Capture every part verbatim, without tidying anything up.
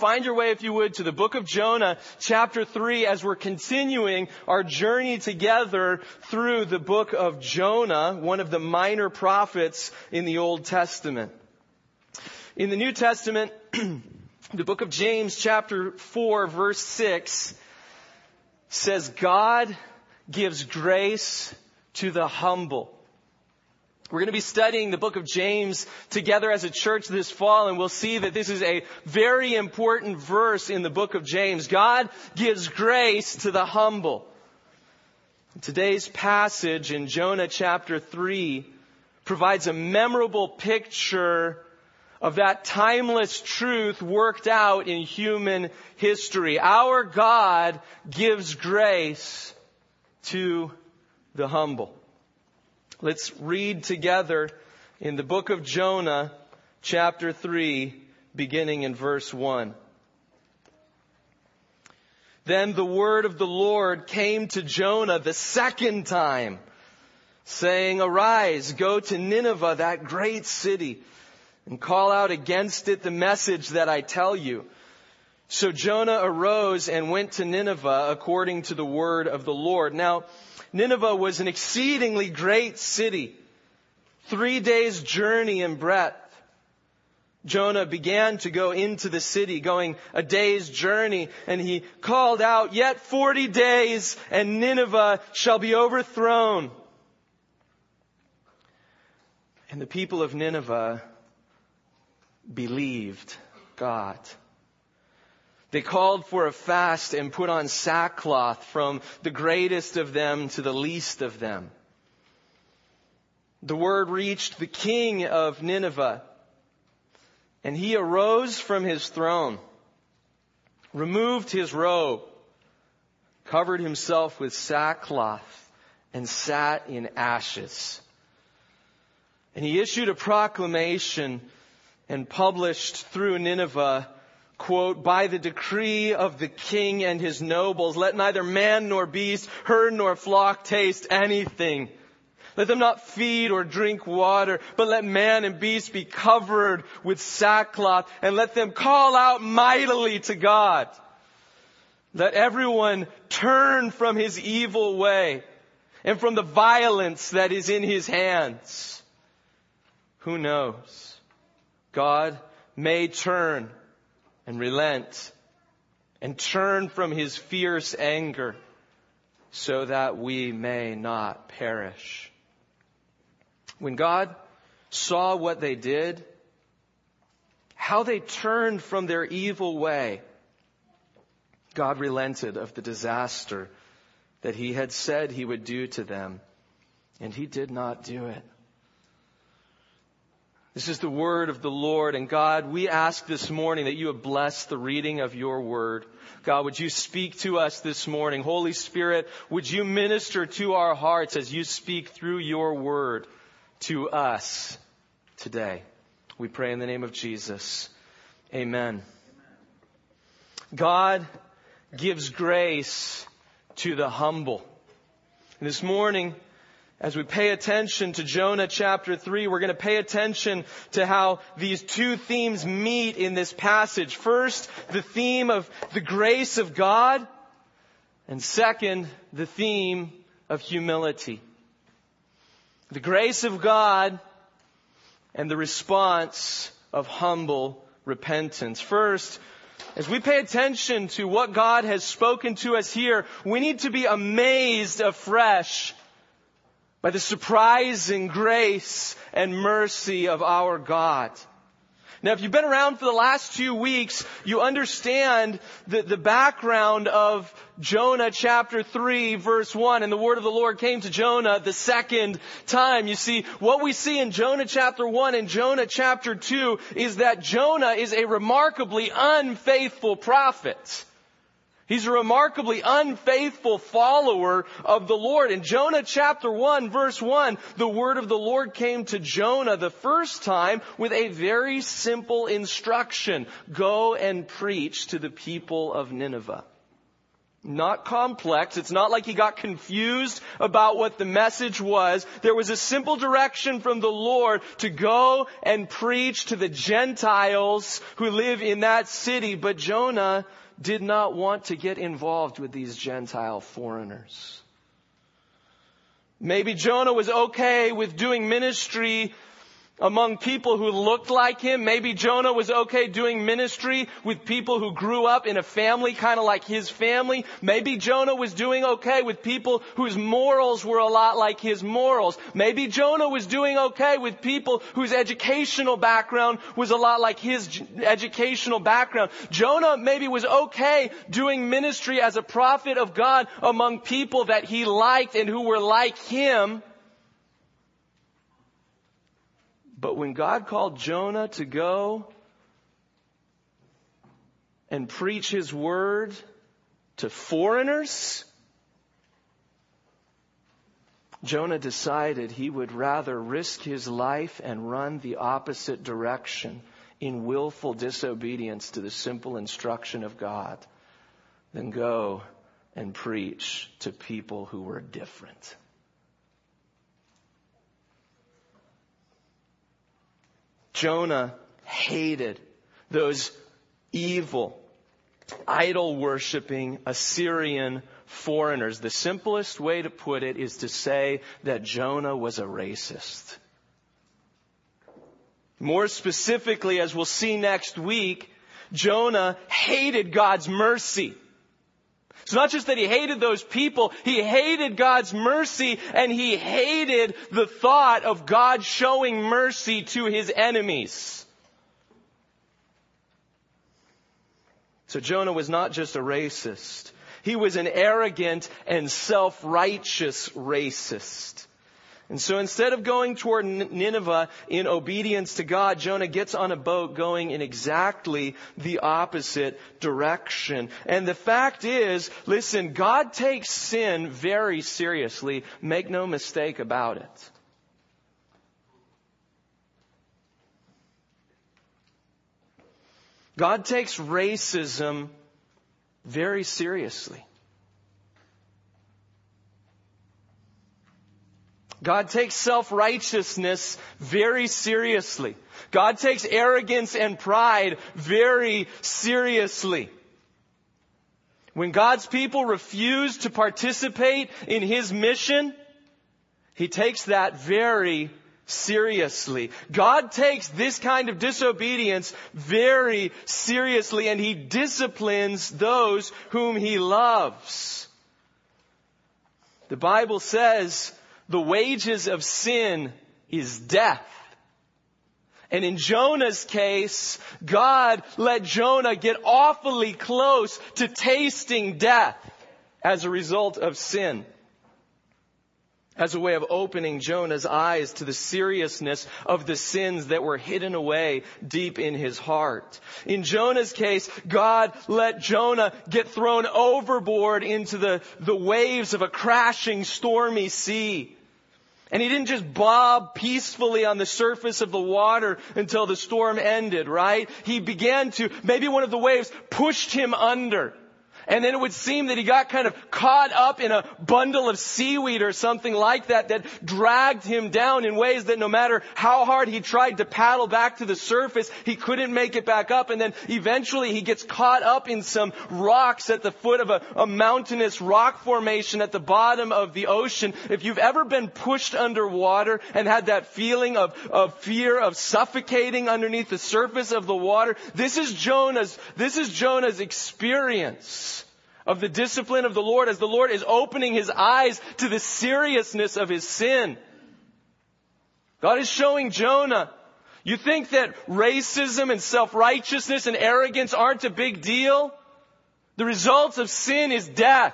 find your way, if you would, to the book of Jonah, chapter three, as we're continuing our journey together through the book of Jonah, one of the minor prophets in the Old Testament. In the New Testament, the book of James, chapter four, verse six, says, God gives grace to the humble. We're going to be studying the book of James together as a church this fall, and we'll see that this is a very important verse in the book of James. God gives grace to the humble. Today's passage in Jonah chapter three provides a memorable picture of that timeless truth worked out in human history. Our God gives grace to the humble. Let's read together in the book of Jonah, chapter three, beginning in verse one. Then the word of the Lord came to Jonah the second time, saying, Arise, go to Nineveh, that great city, and call out against it the message that I tell you. So Jonah arose and went to Nineveh according to the word of the Lord. Now, Nineveh was an exceedingly great city, three days' journey in breadth. Jonah began to go into the city, going a day's journey, and he called out, Yet forty days, and Nineveh shall be overthrown. And the people of Nineveh believed God. They called for a fast and put on sackcloth, from the greatest of them to the least of them. The word reached the king of Nineveh, and he arose from his throne, removed his robe, covered himself with sackcloth, and sat in ashes. And he issued a proclamation and published through Nineveh, quote, By the decree of the king and his nobles, let neither man nor beast, herd nor flock taste anything. Let them not feed or drink water, but let man and beast be covered with sackcloth, and let them call out mightily to God. Let everyone turn from his evil way and from the violence that is in his hands. Who knows? God may turn and relent and turn from his fierce anger so that we may not perish. When God saw what they did, how they turned from their evil way, God relented of the disaster that he had said he would do to them, and he did not do it. This is the word of the Lord. And God, we ask this morning that you would bless the reading of your word. God, would you speak to us this morning? Holy Spirit, would you minister to our hearts as you speak through your word to us today? We pray in the name of Jesus. Amen. God gives grace to the humble. And this morning, as we pay attention to Jonah chapter three, we're going to pay attention to how these two themes meet in this passage. First, the theme of the grace of God, and second, the theme of humility. The grace of God and the response of humble repentance. First, as we pay attention to what God has spoken to us here, we need to be amazed afresh by the surprising grace and mercy of our God. Now, if you've been around for the last few weeks, you understand the, the background of Jonah chapter three, verse one. And the word of the Lord came to Jonah the second time. You see, what we see in Jonah chapter one and Jonah chapter two is that Jonah is a remarkably unfaithful prophet. He's a remarkably unfaithful follower of the Lord. In Jonah chapter one, verse one, the word of the Lord came to Jonah the first time with a very simple instruction. Go and preach to the people of Nineveh. Not complex. It's not like he got confused about what the message was. There was a simple direction from the Lord to go and preach to the Gentiles who live in that city. But Jonah did not want to get involved with these Gentile foreigners. Maybe Jonah was okay with doing ministry among people who looked like him. Maybe Jonah was okay doing ministry with people who grew up in a family kind of like his family. Maybe Jonah was doing okay with people whose morals were a lot like his morals. Maybe Jonah was doing okay with people whose educational background was a lot like his educational background. Jonah maybe was okay doing ministry as a prophet of God among people that he liked and who were like him. But when God called Jonah to go and preach His word to foreigners, Jonah decided he would rather risk his life and run the opposite direction in willful disobedience to the simple instruction of God than go and preach to people who were different. Jonah hated those evil, idol-worshiping Assyrian foreigners. The simplest way to put it is to say that Jonah was a racist. More specifically, as we'll see next week, Jonah hated God's mercy. It's not just that he hated those people, he hated God's mercy, and he hated the thought of God showing mercy to his enemies. So Jonah was not just a racist. He was an arrogant and self-righteous racist. And so instead of going toward Nineveh in obedience to God, Jonah gets on a boat going in exactly the opposite direction. And the fact is, listen, God takes sin very seriously. Make no mistake about it. God takes racism very seriously. God takes self-righteousness very seriously. God takes arrogance and pride very seriously. When God's people refuse to participate in His mission, He takes that very seriously. God takes this kind of disobedience very seriously, and He disciplines those whom He loves. The Bible says the wages of sin is death. And in Jonah's case, God let Jonah get awfully close to tasting death as a result of sin, as a way of opening Jonah's eyes to the seriousness of the sins that were hidden away deep in his heart. In Jonah's case, God let Jonah get thrown overboard into the, the waves of a crashing, stormy sea. And he didn't just bob peacefully on the surface of the water until the storm ended, right? He began to, maybe one of the waves pushed him under. And then it would seem that he got kind of caught up in a bundle of seaweed or something like that that dragged him down in ways that no matter how hard he tried to paddle back to the surface, he couldn't make it back up. And then eventually he gets caught up in some rocks at the foot of a, a mountainous rock formation at the bottom of the ocean. If you've ever been pushed underwater and had that feeling of, of fear of suffocating underneath the surface of the water, this is Jonah's, this is Jonah's experience of the discipline of the Lord as the Lord is opening his eyes to the seriousness of his sin. God is showing Jonah, you think that racism and self-righteousness and arrogance aren't a big deal? The result of sin is death.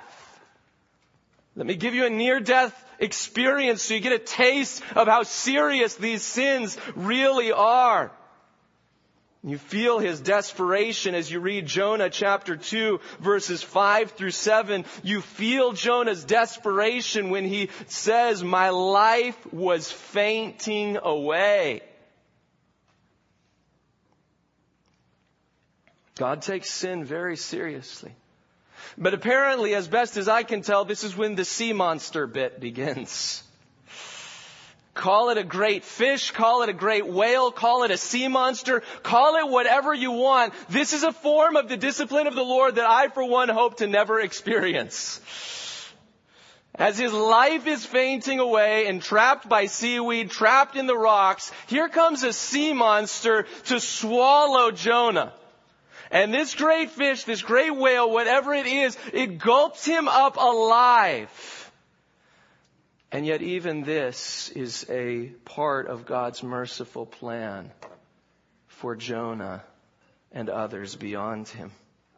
Let me give you a near-death experience so you get a taste of how serious these sins really are. You feel his desperation as you read Jonah chapter two, verses five through seven. You feel Jonah's desperation when he says, "My life was fainting away." God takes sin very seriously. But apparently, as best as I can tell, this is when the sea monster bit begins. Call it a great fish, call it a great whale, call it a sea monster, call it whatever you want. This is a form of the discipline of the Lord that I, for one, hope to never experience. As his life is fainting away and trapped by seaweed, trapped in the rocks, here comes a sea monster to swallow Jonah. And this great fish, this great whale, whatever it is, it gulps him up alive. And yet even this is a part of God's merciful plan for Jonah and others beyond him.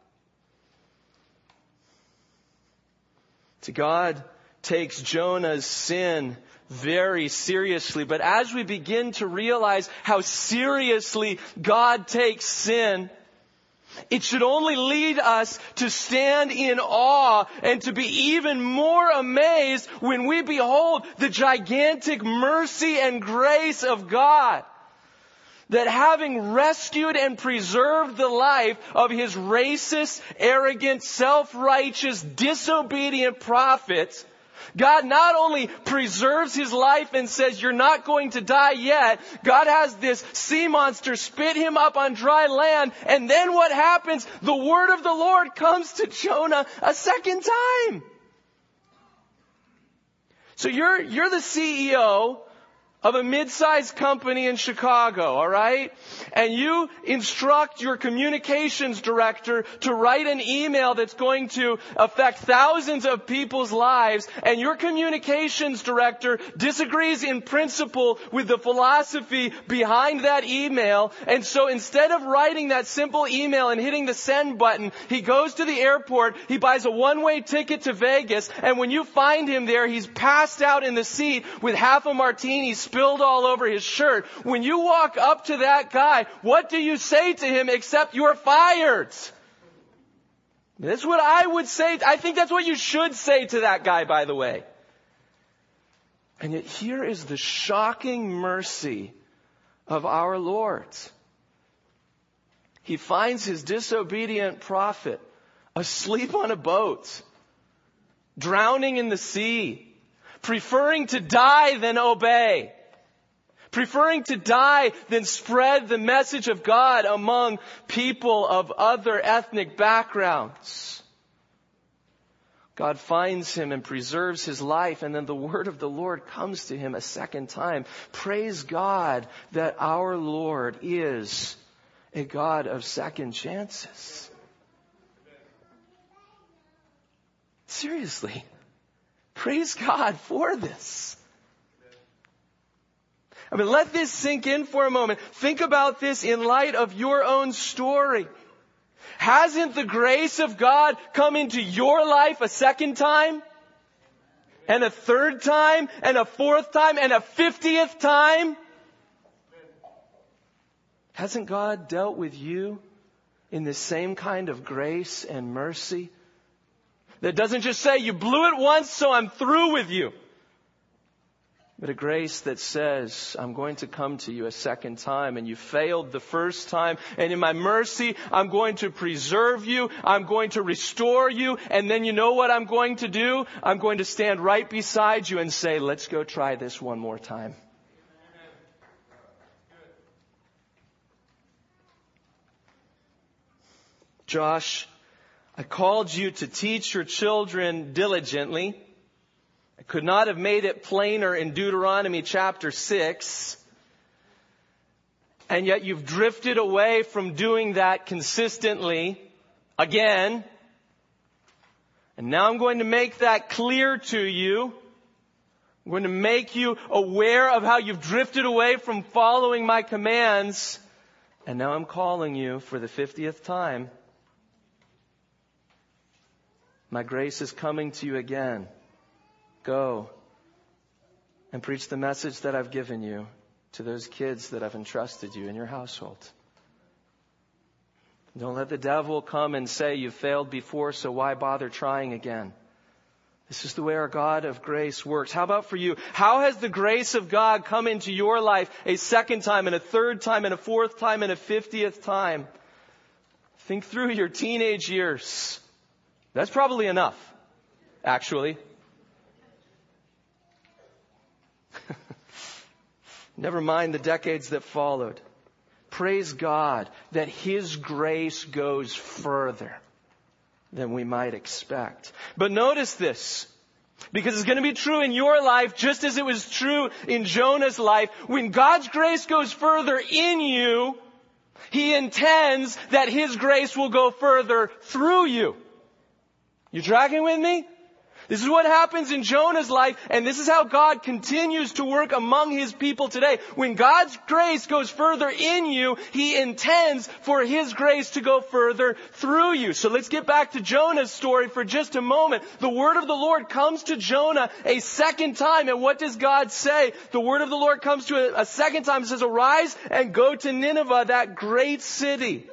So God takes Jonah's sin very seriously. But as we begin to realize how seriously God takes sin, it should only lead us to stand in awe and to be even more amazed when we behold the gigantic mercy and grace of God. That having rescued and preserved the life of his racist, arrogant, self-righteous, disobedient prophet, God not only preserves his life and says, you're not going to die yet. God has this sea monster spit him up on dry land. And then what happens? The word of the Lord comes to Jonah a second time. So you're, you're the C E O of a mid-sized company in Chicago, all right? And you instruct your communications director to write an email that's going to affect thousands of people's lives, and your communications director disagrees in principle with the philosophy behind that email, and so instead of writing that simple email and hitting the send button, he goes to the airport, he buys a one-way ticket to Vegas, and when you find him there, he's passed out in the seat with half a martini spilled all over his shirt. When you walk up to that guy, what do you say to him except you're fired? That's what I would say. I think that's what you should say to that guy, by the way. And yet here is the shocking mercy of our Lord. He finds his disobedient prophet asleep on a boat, drowning in the sea, preferring to die than obey. Preferring to die than spread the message of God among people of other ethnic backgrounds. God finds him and preserves his life, and then the word of the Lord comes to him a second time. Praise God that our Lord is a God of second chances. Seriously, praise God for this. I mean, let this sink in for a moment. Think about this in light of your own story. Hasn't the grace of God come into your life a second time? And a third time? And a fourth time? And a fiftieth time? Hasn't God dealt with you in the same kind of grace and mercy? That doesn't just say, you blew it once, so I'm through with you. But a grace that says, I'm going to come to you a second time, and you failed the first time, and in my mercy, I'm going to preserve you, I'm going to restore you, and then you know what I'm going to do? I'm going to stand right beside you and say, let's go try this one more time. Josh, I called you to teach your children diligently. I could not have made it plainer in Deuteronomy chapter six. And yet you've drifted away from doing that consistently again. And now I'm going to make that clear to you. I'm going to make you aware of how you've drifted away from following my commands. And now I'm calling you for the fiftieth time. My grace is coming to you again. Go and preach the message that I've given you to those kids that I've entrusted you in your household. Don't let the devil come and say you failed before, so why bother trying again? This is the way our God of grace works. How about for you? How has the grace of God come into your life a second time and a third time and a fourth time and a fiftieth time? Think through your teenage years. That's probably enough, actually. Never mind the decades that followed. Praise God that His grace goes further than we might expect. But notice this, because it's going to be true in your life just as it was true in Jonah's life. When God's grace goes further in you, He intends that His grace will go further through you. You tracking with me? This is what happens in Jonah's life, and this is how God continues to work among His people today. When God's grace goes further in you, He intends for His grace to go further through you. So let's get back to Jonah's story for just a moment. The word of the Lord comes to Jonah a second time, and what does God say? The word of the Lord comes to a, a second time. It says, "Arise and go to Nineveh, that great city."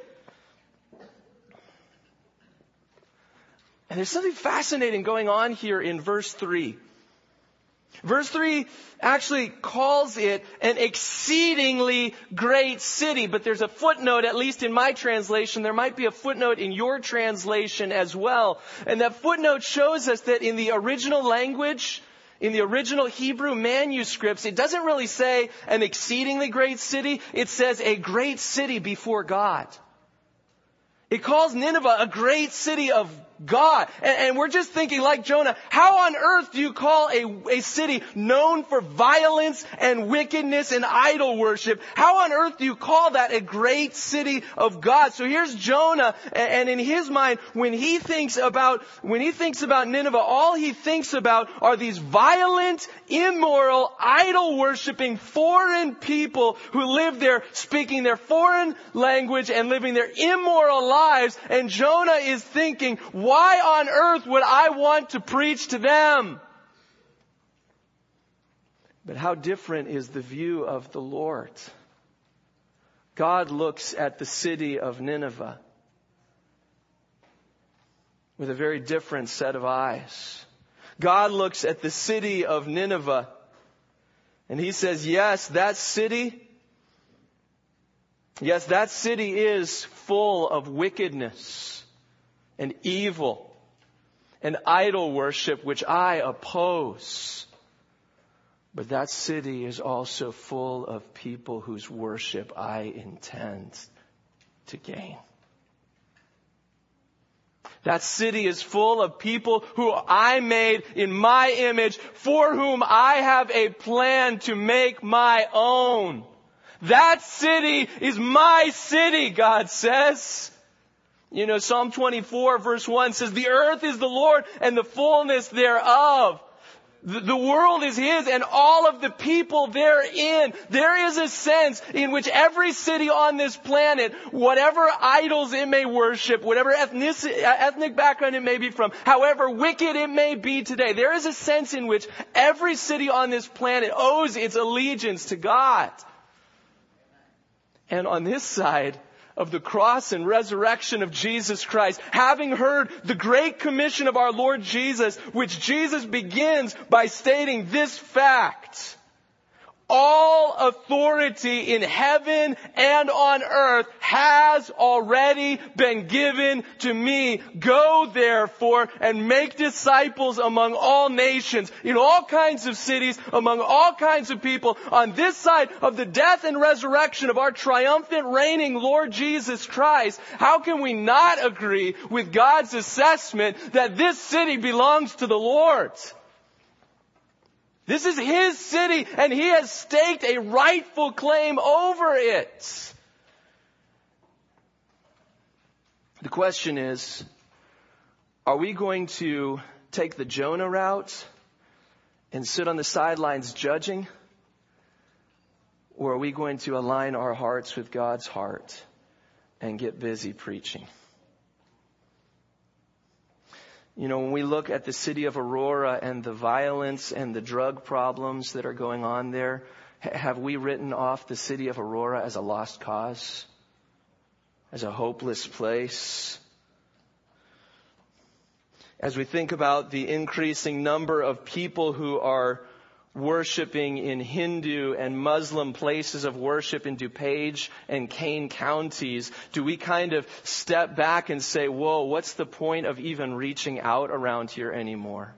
And there's something fascinating going on here in verse three. Verse three actually calls it an exceedingly great city. But there's a footnote, at least in my translation. There might be a footnote in your translation as well. And that footnote shows us that in the original language, in the original Hebrew manuscripts, it doesn't really say an exceedingly great city. It says a great city before God. It calls Nineveh a great city of God. And, and we're just thinking like Jonah, how on earth do you call a, a city known for violence and wickedness and idol worship? How on earth do you call that a great city of God? So here's Jonah, and, and in his mind, when he thinks about, when he thinks about Nineveh, all he thinks about are these violent, immoral, idol worshiping foreign people who live there speaking their foreign language and living their immoral lives. And Jonah is thinking, why on earth would I want to preach to them? But how different is the view of the Lord? God looks at the city of Nineveh with a very different set of eyes. God looks at the city of Nineveh and He says, yes, that city, yes, that city is full of wickedness and evil and idol worship, which I oppose. But that city is also full of people whose worship I intend to gain. That city is full of people who I made in my image, for whom I have a plan to make my own. That city is my city, God says. You know, Psalm twenty-four verse one says, the earth is the Lord and the fullness thereof. The, the world is His and all of the people therein. There is a sense in which every city on this planet, whatever idols it may worship, whatever ethnic, ethnic background it may be from, however wicked it may be today, there is a sense in which every city on this planet owes its allegiance to God. And on this side of the cross and resurrection of Jesus Christ, having heard the great commission of our Lord Jesus, which Jesus begins by stating this fact: all authority in heaven and on earth has already been given to me. Go therefore and make disciples among all nations, in all kinds of cities, among all kinds of people, on this side of the death and resurrection of our triumphant reigning Lord Jesus Christ. How can we not agree with God's assessment that this city belongs to the Lord? This is His city, and He has staked a rightful claim over it. The question is, are we going to take the Jonah route and sit on the sidelines judging? Or are we going to align our hearts with God's heart and get busy preaching? You know, when we look at the city of Aurora and the violence and the drug problems that are going on there, have we written off the city of Aurora as a lost cause? As a hopeless place? As we think about the increasing number of people who are worshiping in Hindu and Muslim places of worship in DuPage and Kane counties, do we kind of step back and say, whoa, what's the point of even reaching out around here anymore?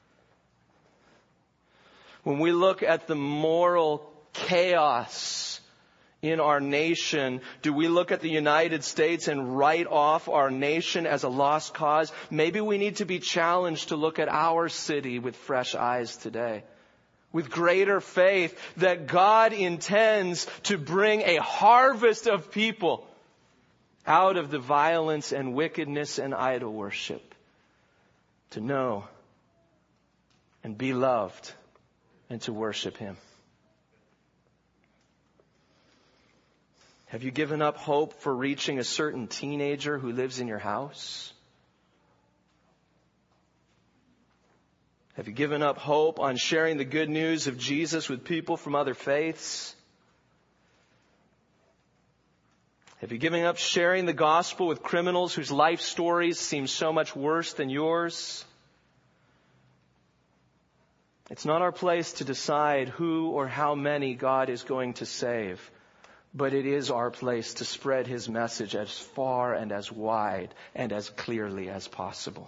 When we look at the moral chaos in our nation, do we look at the United States and write off our nation as a lost cause? Maybe we need to be challenged to look at our city with fresh eyes today, with greater faith that God intends to bring a harvest of people out of the violence and wickedness and idol worship, to know and be loved and to worship Him. Have you given up hope for reaching a certain teenager who lives in your house? Have you given up hope on sharing the good news of Jesus with people from other faiths? Have you given up sharing the gospel with criminals whose life stories seem so much worse than yours? It's not our place to decide who or how many God is going to save, but it is our place to spread His message as far and as wide and as clearly as possible.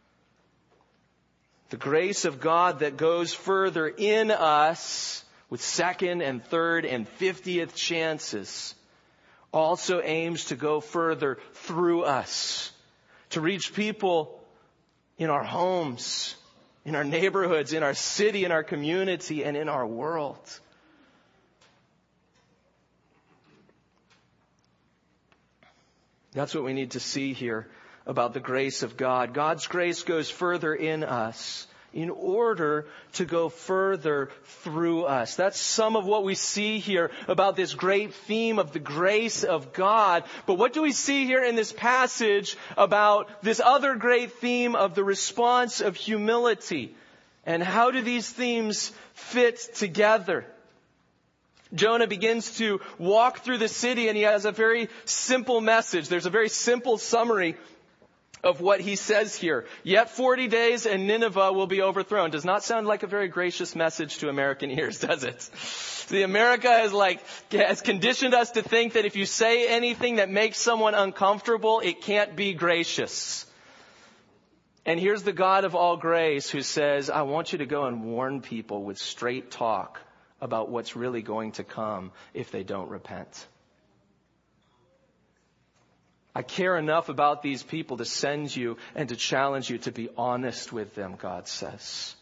The grace of God that goes further in us with second and third and fiftieth chances also aims to go further through us, to reach people in our homes, in our neighborhoods, in our city, in our community, and in our world. That's what we need to see here about the grace of God. God's grace goes further in us in order to go further through us. That's some of what we see here about this great theme of the grace of God. But what do we see here in this passage about this other great theme of the response of humility? And how do these themes fit together? Jonah begins to walk through the city and he has a very simple message. There's a very simple summary of what he says here. Yet forty days and Nineveh will be overthrown. Does not sound like a very gracious message to American ears, does it? See, America has like, has conditioned us to think that if you say anything that makes someone uncomfortable, it can't be gracious. And here's the God of all grace who says, I want you to go and warn people with straight talk about what's really going to come if they don't repent. I care enough about these people to send you and to challenge you to be honest with them, God says.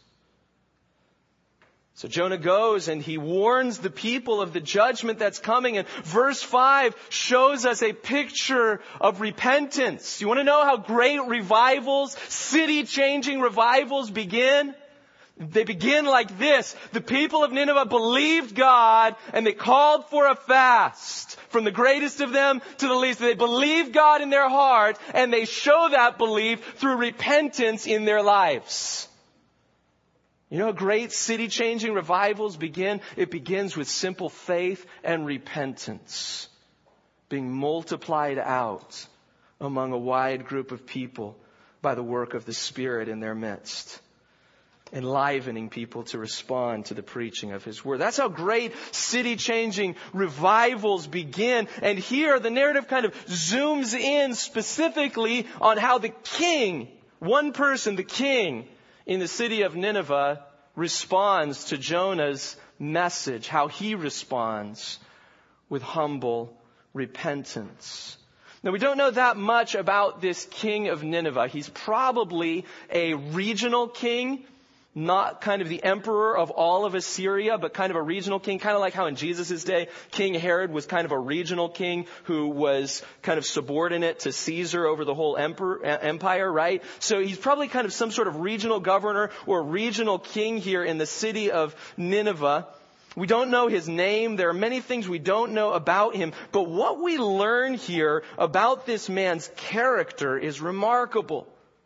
So Jonah goes and he warns the people of the judgment that's coming. And verse five shows us a picture of repentance. You want to know how great revivals, city-changing revivals begin? They begin like this. The people of Nineveh believed God and they called for a fast. From the greatest of them to the least. They believe God in their heart and they show that belief through repentance in their lives. You know how great city-changing revivals begin? It begins with simple faith and repentance being multiplied out among a wide group of people by the work of the Spirit in their midst, enlivening people to respond to the preaching of His Word. That's how great city-changing revivals begin. And here the narrative kind of zooms in specifically on how the king, one person, the king in the city of Nineveh, responds to Jonah's message, how he responds with humble repentance. Now, we don't know that much about this king of Nineveh. He's probably a regional king, not kind of the emperor of all of Assyria, but kind of a regional king, kind of like how in Jesus' day, King Herod was kind of a regional king who was kind of subordinate to Caesar over the whole emperor, empire, right? So he's probably kind of some sort of regional governor or regional king here in the city of Nineveh. We don't know his name. There are many things we don't know about him. But what we learn here about this man's character is remarkable.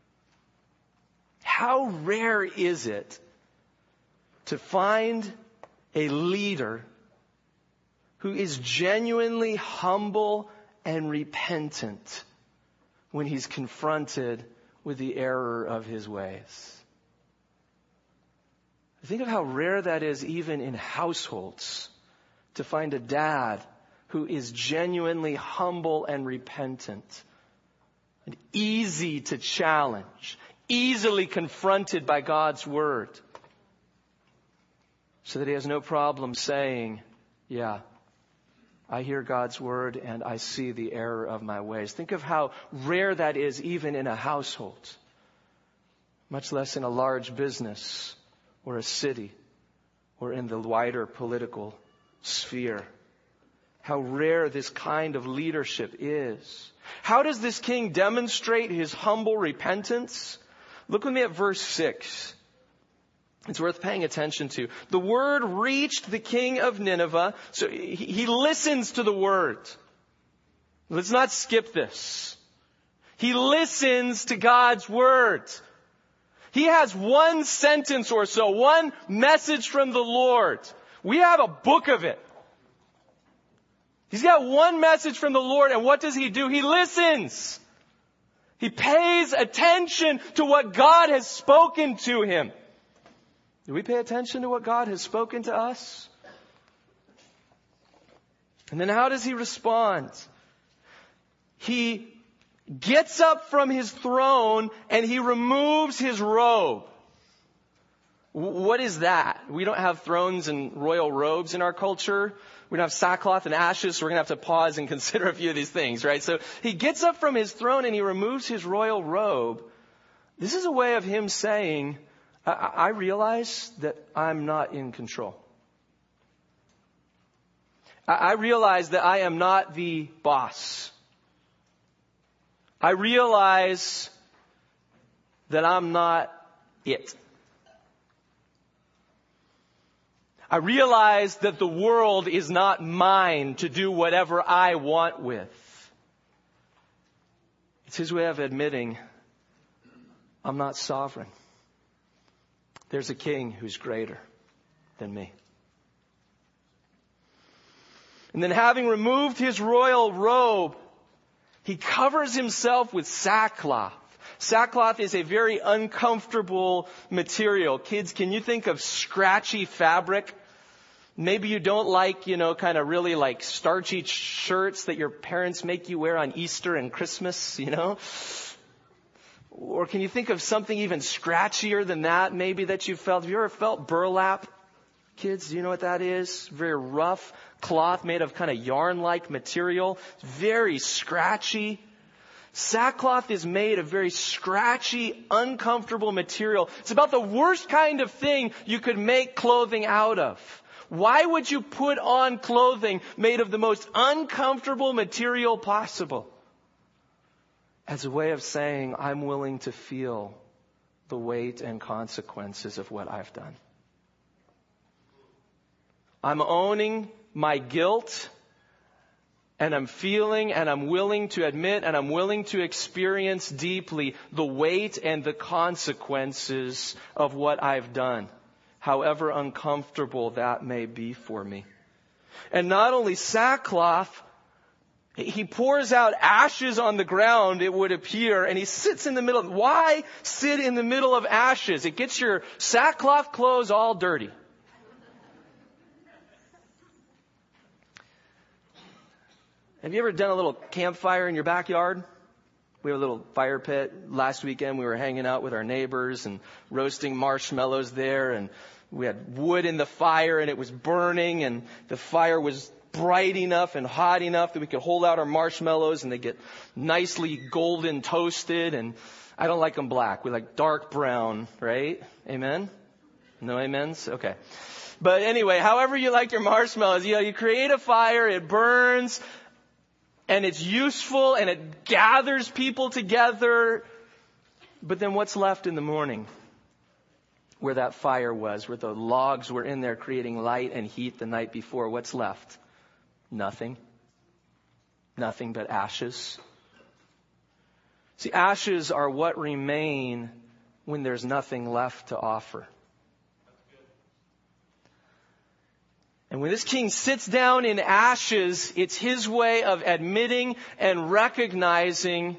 How rare is it to find a leader who is genuinely humble and repentant when he's confronted with the error of his ways? Think of how rare that is even in households, to find a dad who is genuinely humble and repentant and easy to challenge, easily confronted by God's word, so that he has no problem saying, yeah, I hear God's word and I see the error of my ways. Think of how rare that is even in a household, much less in a large business or a city or in the wider political sphere. How rare this kind of leadership is. How does this king demonstrate his humble repentance? Look with me at verse six. It's worth paying attention to. The word reached the king of Nineveh, so he, he listens to the word. Let's not skip this. He listens to God's word. He has one sentence or so, one message from the Lord. We have a book of it. He's got one message from the Lord, and what does he do? He listens. He pays attention to what God has spoken to him. Do we pay attention to what God has spoken to us? And then how does he respond? He gets up from his throne and he removes his robe. What is that? We don't have thrones and royal robes in our culture. We don't have sackcloth and ashes, so we're going to have to pause and consider a few of these things, right? So he gets up from his throne and he removes his royal robe. This is a way of him saying, I, I realize that I'm not in control. I, I realize that I am not the boss. I realize that I'm not it. I realize that the world is not mine to do whatever I want with. It's his way of admitting, I'm not sovereign. There's a king who's greater than me. And then having removed his royal robe, he covers himself with sackcloth. Sackcloth is a very uncomfortable material. Kids, can you think of scratchy fabric? Maybe you don't like, you know, kind of really like starchy shirts that your parents make you wear on Easter and Christmas, you know? Or can you think of something even scratchier than that, maybe that you felt? Have you ever felt burlap? Kids, do you know what that is? Very rough cloth made of kind of yarn-like material. Very scratchy. Sackcloth is made of very scratchy, uncomfortable material. It's about the worst kind of thing you could make clothing out of. Why would you put on clothing made of the most uncomfortable material possible? As a way of saying, I'm willing to feel the weight and consequences of what I've done. I'm owning my guilt, and I'm feeling and I'm willing to admit and I'm willing to experience deeply the weight and the consequences of what I've done, however uncomfortable that may be for me. And not only sackcloth, he pours out ashes on the ground, it would appear, and he sits in the middle. Why sit in the middle of ashes? It gets your sackcloth clothes all dirty. Have you ever done a little campfire in your backyard? We have a little fire pit. Last weekend we were hanging out with our neighbors and roasting marshmallows there, and we had wood in the fire and it was burning, and the fire was bright enough and hot enough that we could hold out our marshmallows and they get nicely golden toasted. And I don't like them black. We like dark brown, right? Amen? No amens? Okay. But anyway, however you like your marshmallows, you know, you create a fire, it burns, and it's useful and it gathers people together. But then what's left in the morning? Where that fire was, where the logs were in there creating light and heat the night before, what's left? Nothing. Nothing but ashes. See, ashes are what remain when there's nothing left to offer. And when this king sits down in ashes, it's his way of admitting and recognizing,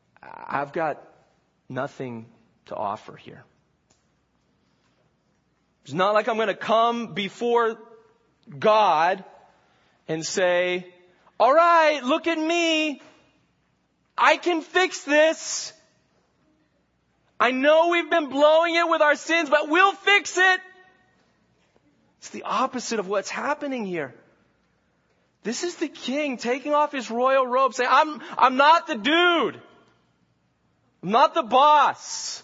I've got nothing to offer here. It's not like I'm going to come before God and say, all right, look at me. I can fix this. I know we've been blowing it with our sins, but we'll fix it. It's the opposite of what's happening here. This is the king taking off his royal robe, saying, I'm, I'm not the dude. I'm not the boss.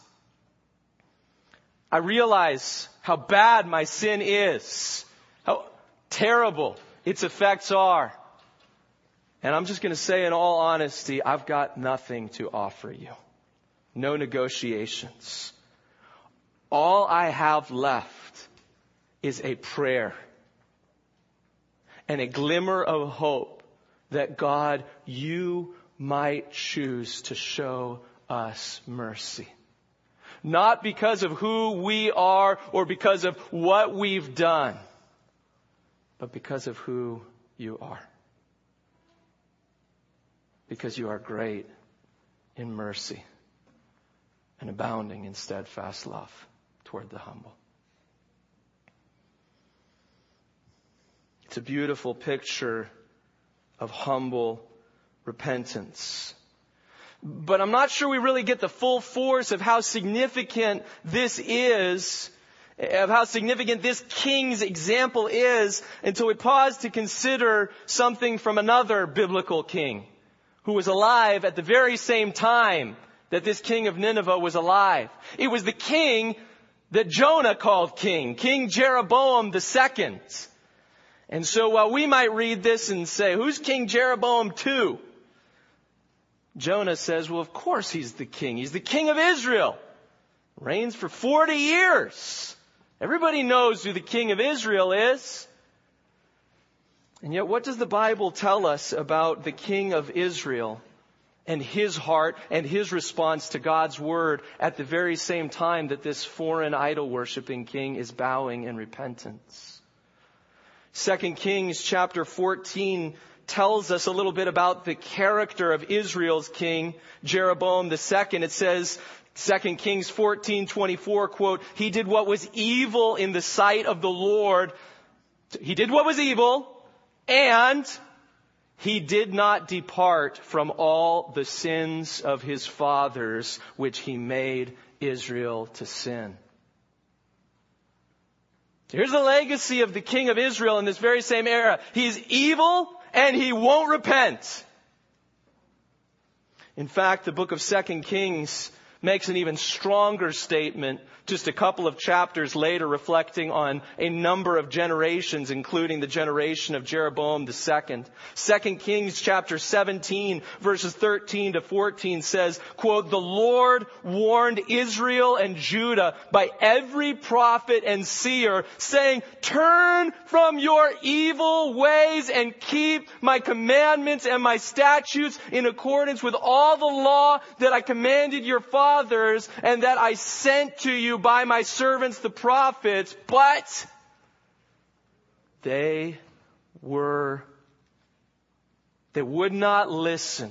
I realize how bad my sin is, how terrible its effects are. And I'm just going to say in all honesty, I've got nothing to offer you. No negotiations. All I have left is a prayer and a glimmer of hope that God, you might choose to show us mercy. Not because of who we are or because of what we've done, but because of who you are. Because you are great in mercy and abounding in steadfast love toward the humble. It's a beautiful picture of humble repentance. But I'm not sure we really get the full force of how significant this is, of how significant this king's example is, until we pause to consider something from another biblical king who was alive at the very same time that this king of Nineveh was alive. It was the king that Jonah called king, King Jeroboam the second. And so while we might read this and say, who's King Jeroboam two? Jonah says, well, of course he's the king. He's the king of Israel. Reigns for forty years. Everybody knows who the king of Israel is. And yet what does the Bible tell us about the king of Israel and his heart and his response to God's word at the very same time that this foreign idol-worshiping king is bowing in repentance? Second Kings chapter fourteen tells us a little bit about the character of Israel's king, Jeroboam the second. It says, Second Kings fourteen twenty-four, quote, he did what was evil in the sight of the Lord. He did what was evil, and he did not depart from all the sins of his fathers, which he made Israel to sin. Here's the legacy of the king of Israel in this very same era. He's evil and he won't repent. In fact, the book of Second Kings makes an even stronger statement just a couple of chapters later, reflecting on a number of generations, including the generation of Jeroboam the second. Second Kings chapter seventeen, verses thirteen to fourteen says, quote, the Lord warned Israel and Judah by every prophet and seer, saying, turn from your evil ways and keep my commandments and my statutes in accordance with all the law that I commanded your fathers and that I sent to you by my servants the prophets, but they were, they would not listen.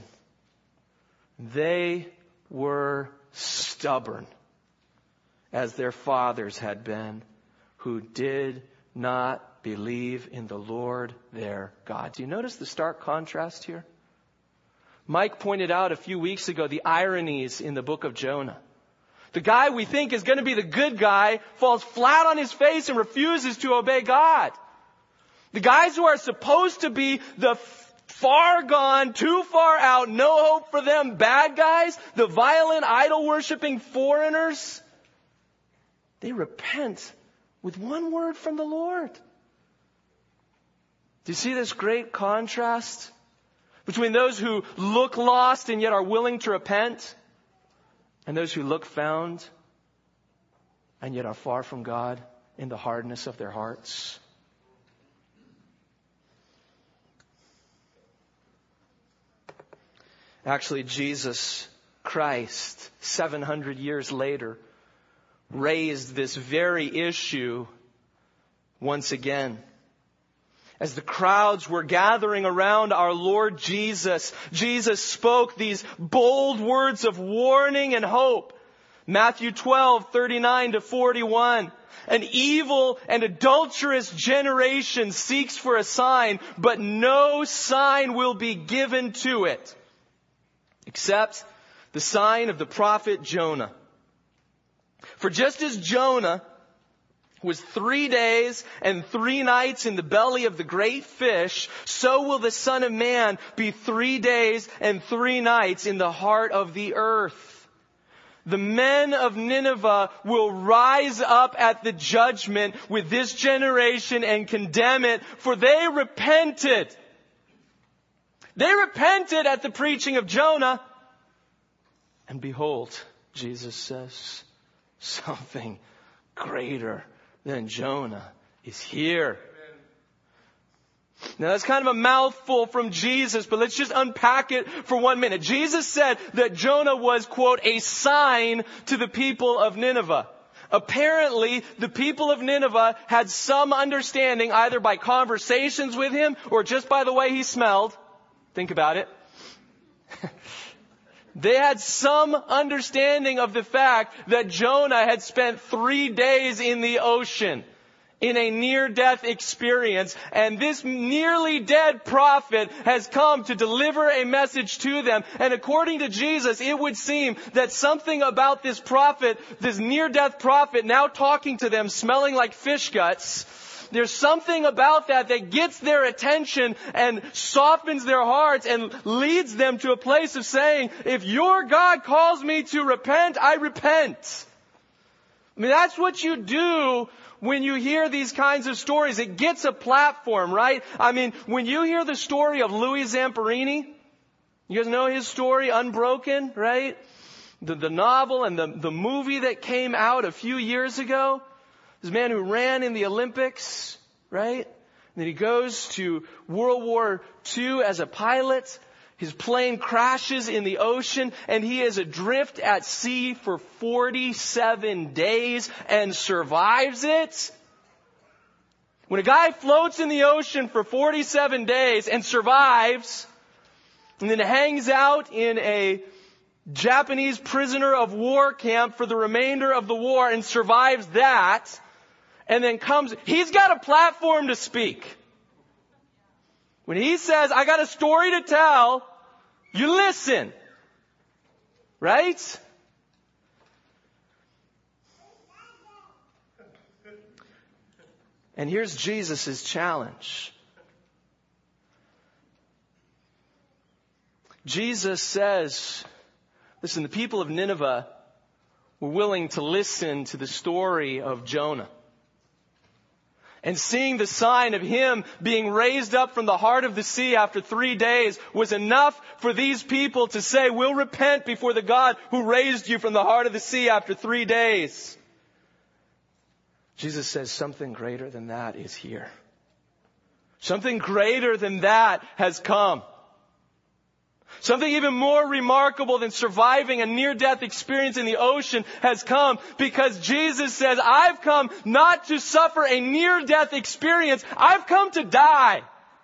They were stubborn, as their fathers had been, who did not believe in the Lord their God. Do you notice the stark contrast here? Mike pointed out a few weeks ago the ironies in the book of Jonah. The guy we think is going to be the good guy falls flat on his face and refuses to obey God. The guys who are supposed to be the far gone, too far out, no hope for them bad guys, the violent, idol-worshipping foreigners, they repent with one word from the Lord. Do you see this great contrast between those who look lost and yet are willing to repent, and those who look found and yet are far from God in the hardness of their hearts? Actually, Jesus Christ, seven hundred years later, raised this very issue once again. As the crowds were gathering around our Lord Jesus, Jesus spoke these bold words of warning and hope. Matthew twelve, thirty-nine to forty-one. An evil and adulterous generation seeks for a sign, but no sign will be given to it, except the sign of the prophet Jonah. For just as Jonah was three days and three nights in the belly of the great fish, so will the Son of Man be three days and three nights in the heart of the earth. The men of Nineveh will rise up at the judgment with this generation and condemn it, for they repented. They repented at the preaching of Jonah. And behold, Jesus says, something greater than Jonah is here. Now that's kind of a mouthful from Jesus, but let's just unpack it for one minute. Jesus said that Jonah was, quote, a sign to the people of Nineveh. Apparently, the people of Nineveh had some understanding, either by conversations with him or just by the way he smelled. Think about it. They had some understanding of the fact that Jonah had spent three days in the ocean in a near-death experience, and this nearly dead prophet has come to deliver a message to them. And according to Jesus, it would seem that something about this prophet, this near-death prophet now talking to them, smelling like fish guts, there's something about that that gets their attention and softens their hearts and leads them to a place of saying, if your God calls me to repent, I repent. I mean, that's what you do when you hear these kinds of stories. It gets a platform, right? I mean, when you hear the story of Louis Zamperini, you guys know his story, Unbroken, right? The, the novel and the, the movie that came out a few years ago. This man who ran in the Olympics, right? And then he goes to World War Two as a pilot. His plane crashes in the ocean and he is adrift at sea for forty-seven days and survives it. When a guy floats in the ocean for forty-seven days and survives, and then hangs out in a Japanese prisoner of war camp for the remainder of the war and survives that, and then comes, he's got a platform to speak. When he says, I got a story to tell, you listen. Right? And here's Jesus' challenge. Jesus says, listen, the people of Nineveh were willing to listen to the story of Jonah. And seeing the sign of him being raised up from the heart of the sea after three days was enough for these people to say, we'll repent before the God who raised you from the heart of the sea after three days. Jesus says something greater than that is here. Something greater than that has come. Something even more remarkable than surviving a near-death experience in the ocean has come, because Jesus says, I've come not to suffer a near-death experience. I've come to die.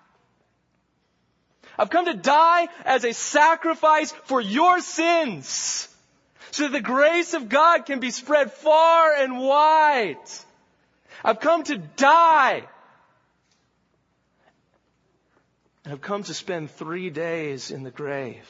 I've come to die as a sacrifice for your sins, so that the grace of God can be spread far and wide. I've come to die. I've come to spend three days in the grave.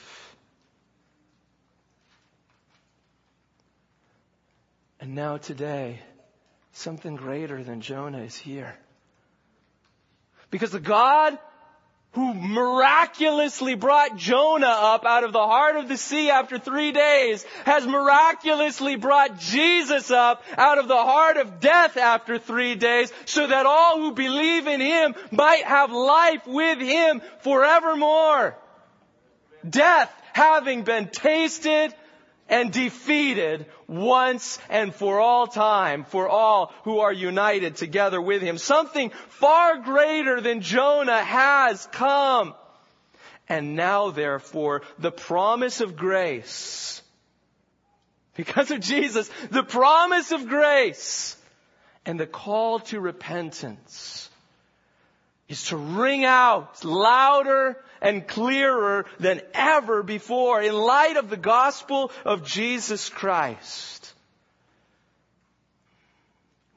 And now today, something greater than Jonah is here. Because the God who miraculously brought Jonah up out of the heart of the sea after three days has miraculously brought Jesus up out of the heart of death after three days, so that all who believe in him might have life with him forevermore. Death having been tasted and defeated once and for all time for all who are united together with him. Something far greater than Jonah has come. And now, therefore, the promise of grace, because of Jesus, the promise of grace and the call to repentance is to ring out louder and clearer than ever before in light of the gospel of Jesus Christ.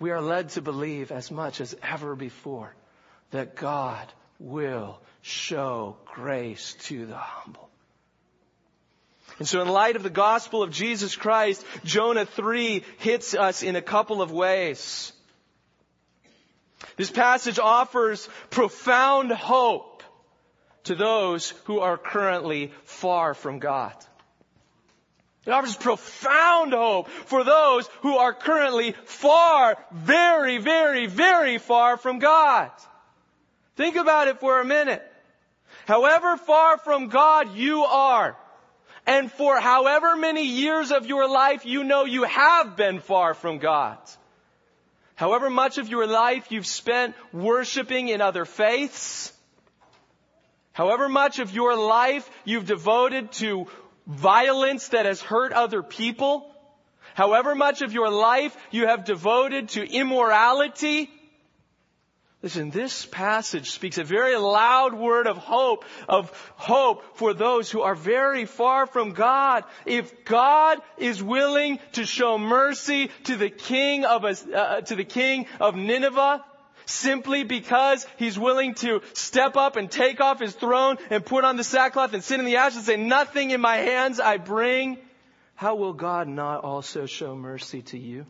we are led to believe as much as ever before that God will show grace to the humble. And so in light of the gospel of Jesus Christ, Jonah three hits us in a couple of ways. This passage offers profound hope to those who are currently far from God. It offers profound hope for those who are currently far, very, very, very far from God. Think about it for a minute. However far from God you are, and for however many years of your life you know you have been far from God, however much of your life you've spent worshiping in other faiths, however much of your life you've devoted to violence that has hurt other people, however much of your life you have devoted to immorality. Listen, this passage speaks a very loud word of hope, of hope for those who are very far from God. If God is willing to show mercy to the king of a, uh, to the king of Nineveh, simply because He's willing to step up and take off His throne and put on the sackcloth and sit in the ashes and say, nothing in my hands I bring, how will God not also show mercy to you?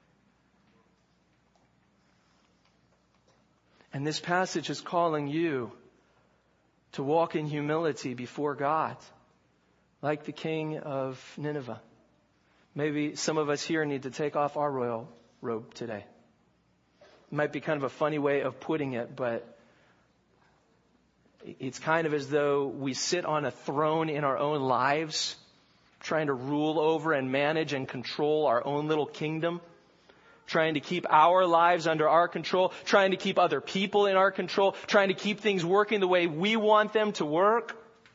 And this passage is calling you to walk in humility before God, like the king of Nineveh. Maybe some of us here need to take off our royal robe today. It might be kind of a funny way of putting it, but it's kind of as though we sit on a throne in our own lives, trying to rule over and manage and control our own little kingdom, trying to keep our lives under our control, trying to keep other people in our control, trying to keep things working the way we want them to work.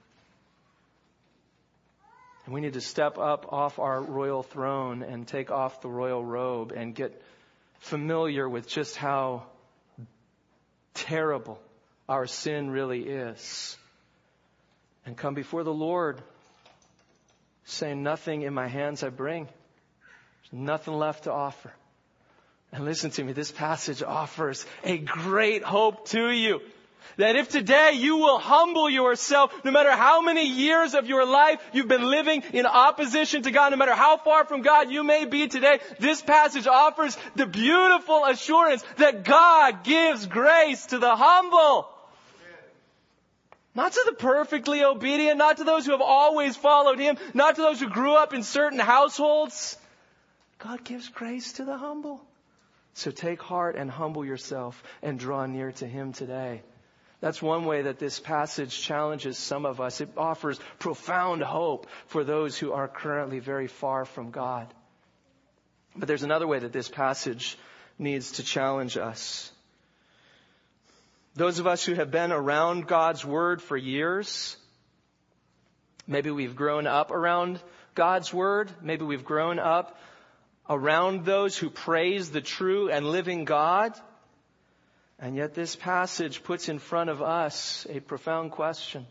And we need to step up off our royal throne and take off the royal robe and get familiar with just how terrible our sin really is. And come before the Lord saying, nothing in my hands I bring. There's nothing left to offer. And listen to me, this passage offers a great hope to you. That if today you will humble yourself, no matter how many years of your life you've been living in opposition to God, no matter how far from God you may be today, this passage offers the beautiful assurance that God gives grace to the humble. Not to the perfectly obedient, not to those who have always followed Him, not to those who grew up in certain households. God gives grace to the humble. So take heart and humble yourself and draw near to Him today. That's one way that this passage challenges some of us. It offers profound hope for those who are currently very far from God. But there's another way that this passage needs to challenge us. Those of us who have been around God's Word for years, maybe we've grown up around God's Word, maybe we've grown up around those who praise the true and living God. And yet this passage puts in front of us a profound question.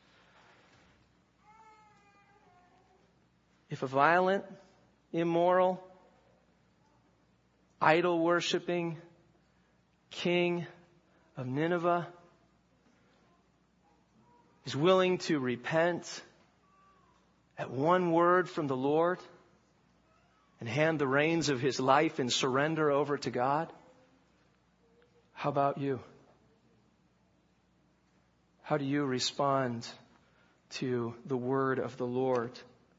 If a violent, immoral, idol-worshiping king of Nineveh is willing to repent at one word from the Lord and hand the reins of his life in surrender over to God, how about you? How do you respond to the word of the Lord?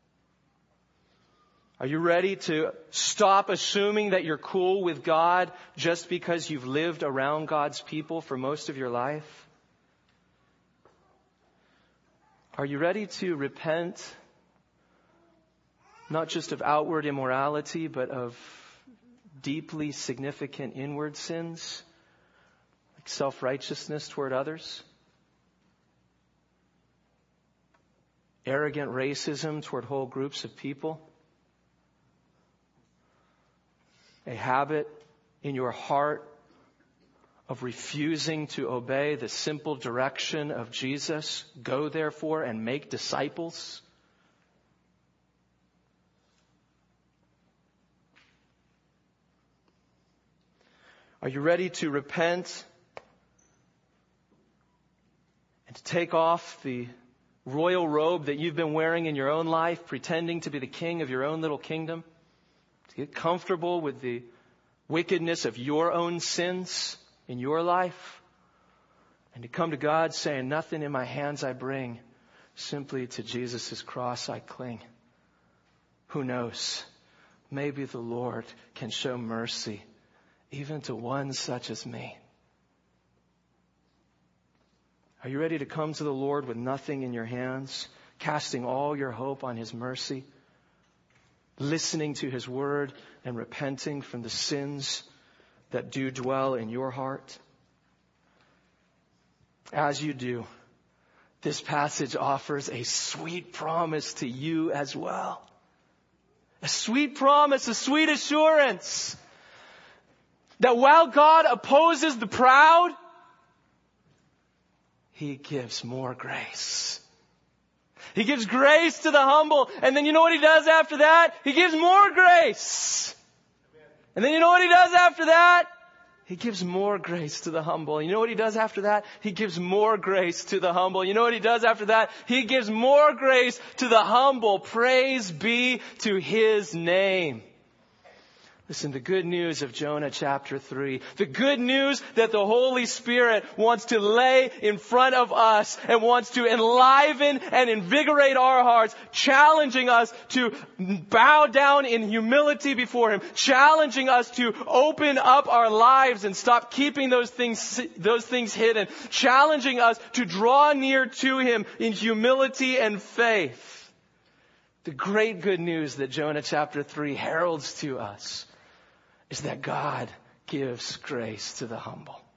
Are you ready to stop assuming that you're cool with God just because you've lived around God's people for most of your life? Are you ready to repent, not just of outward immorality, but of deeply significant inward sins? Self-righteousness toward others, arrogant racism toward whole groups of people, a habit in your heart of refusing to obey the simple direction of Jesus, go therefore and make disciples. Are you ready to repent and to take off the royal robe that you've been wearing in your own life, pretending to be the king of your own little kingdom? To get comfortable with the wickedness of your own sins in your life? And to come to God saying, nothing in my hands I bring, simply to Jesus' cross I cling. Who knows? Maybe the Lord can show mercy even to one such as me. Are you ready to come to the Lord with nothing in your hands, casting all your hope on His mercy, listening to His word and repenting from the sins that do dwell in your heart? As you do, this passage offers a sweet promise to you as well. A sweet promise, a sweet assurance that while God opposes the proud, He gives more grace. He gives grace to the humble. And then you know what He does after that? He gives more grace. And then you know what He does after that? He gives more grace to the humble. You know what He does after that? He gives more grace to the humble. You know what He does after that? He gives more grace to the humble. Praise be to His name. Listen, the good news of Jonah chapter three, the good news that the Holy Spirit wants to lay in front of us and wants to enliven and invigorate our hearts, challenging us to bow down in humility before Him, challenging us to open up our lives and stop keeping those things, those things hidden, challenging us to draw near to Him in humility and faith. The great good news that Jonah chapter three heralds to us is that God gives grace to the humble.